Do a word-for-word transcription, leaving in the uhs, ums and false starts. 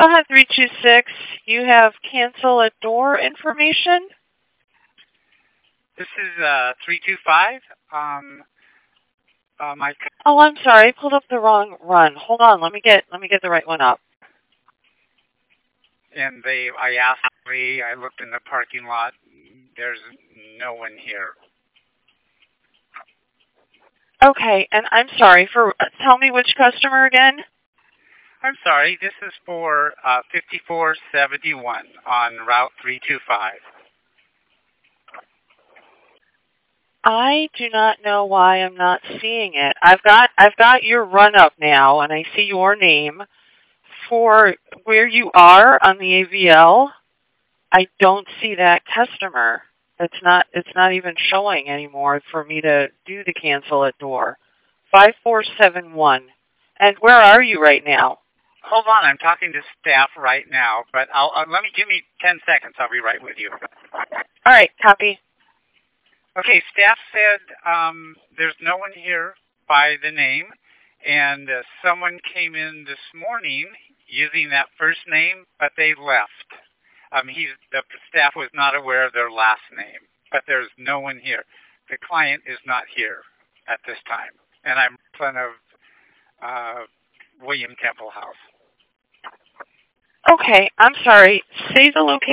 ahead, three two six. You have cancel at door information. This is uh, three two five. Um, uh, my Oh, I'm sorry. I pulled up the wrong run. Hold on. Let me get let me get the right one up. and they, I asked me. I looked in the parking lot. There's no one here. Okay, and I'm sorry for. Uh, tell me which customer again. I'm sorry. This is for uh, fifty-four seventy-one on Route three two five. I do not know why I'm not seeing it. I've got I've got your run up now, and I see your name for where you are on the A V L. I don't see that customer. It's not it's not even showing anymore for me to do the cancel at door. Five four seven one. And where are you right now? Hold on, I'm talking to staff right now, but I'll uh, let me give me ten seconds. I'll be right with you. All right, copy. Okay, staff said um, there's no one here by the name, and uh, someone came in this morning using that first name, but they left. Um, he's, the staff was not aware of their last name, but there's no one here. The client is not here at this time, and I'm in front of uh, William Temple House. Okay, I'm sorry. Say the location.